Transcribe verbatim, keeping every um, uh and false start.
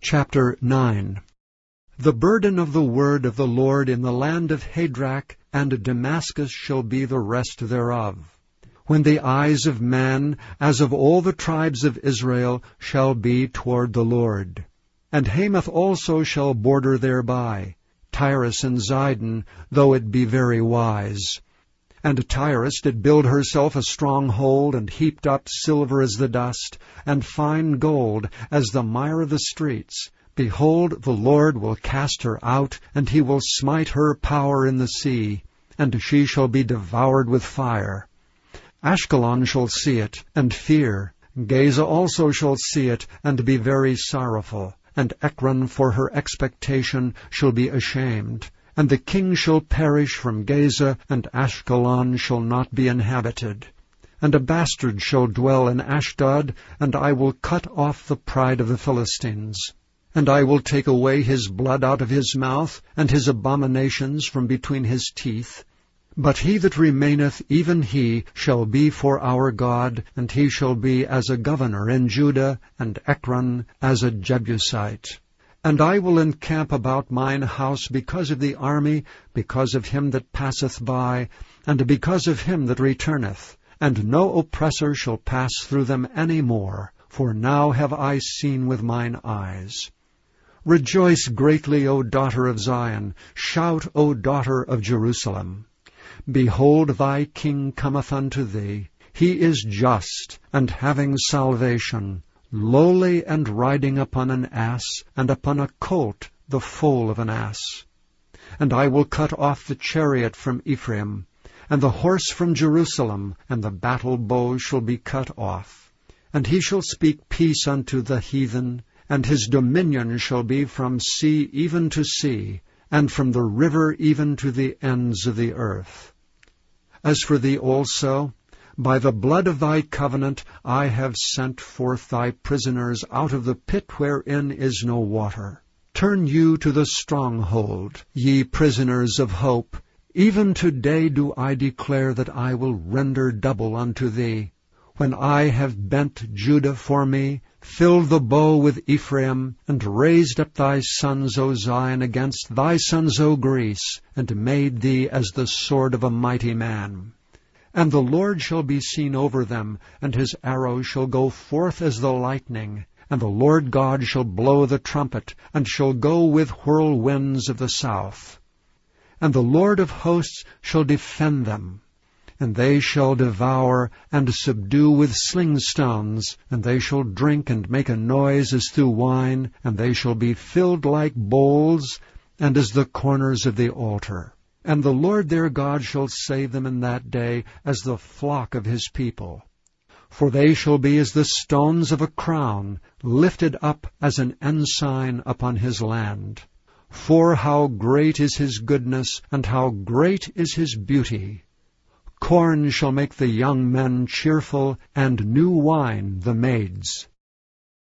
Chapter nine. The burden of the word of the Lord in the land of Hadrach and Damascus shall be the rest thereof, when the eyes of man, as of all the tribes of Israel, shall be toward the Lord. And Hamath also shall border thereby, Tyrus and Zidon, though it be very wise. And Tyrus did build herself a stronghold, and heaped up silver as the dust, and fine gold as the mire of the streets. Behold, the Lord will cast her out, and he will smite her power in the sea, and she shall be devoured with fire. Ashkelon shall see it, and fear. Gaza also shall see it, and be very sorrowful. And Ekron for her expectation shall be ashamed. And the king shall perish from Gaza, and Ashkelon shall not be inhabited. And a bastard shall dwell in Ashdod, and I will cut off the pride of the Philistines. And I will take away his blood out of his mouth, and his abominations from between his teeth. But he that remaineth, even he, shall be for our God, and he shall be as a governor in Judah, and Ekron as a Jebusite. And I will encamp about mine house because of the army, because of him that passeth by, and because of him that returneth. And no oppressor shall pass through them any more, for now have I seen with mine eyes. Rejoice greatly, O daughter of Zion. Shout, O daughter of Jerusalem. Behold, thy king cometh unto thee. He is just, and having salvation, lowly, and riding upon an ass, and upon a colt, the foal of an ass. And I will cut off the chariot from Ephraim, and the horse from Jerusalem, and the battle bow shall be cut off. And he shall speak peace unto the heathen, and his dominion shall be from sea even to sea, and from the river even to the ends of the earth. As for thee also, by the blood of thy covenant I have sent forth thy prisoners out of the pit wherein is no water. Turn you to the stronghold, ye prisoners of hope. Even today do I declare that I will render double unto thee. When I have bent Judah for me, filled the bow with Ephraim, and raised up thy sons, O Zion, against thy sons, O Greece, and made thee as the sword of a mighty man. And the Lord shall be seen over them, and his arrow shall go forth as the lightning, and the Lord God shall blow the trumpet, and shall go with whirlwinds of the south. And the Lord of hosts shall defend them, and they shall devour and subdue with sling stones, and they shall drink and make a noise as through wine, and they shall be filled like bowls, and as the corners of the altar. And the Lord their God shall save them in that day as the flock of his people. For they shall be as the stones of a crown, lifted up as an ensign upon his land. For how great is his goodness, and how great is his beauty! Corn shall make the young men cheerful, and new wine the maids.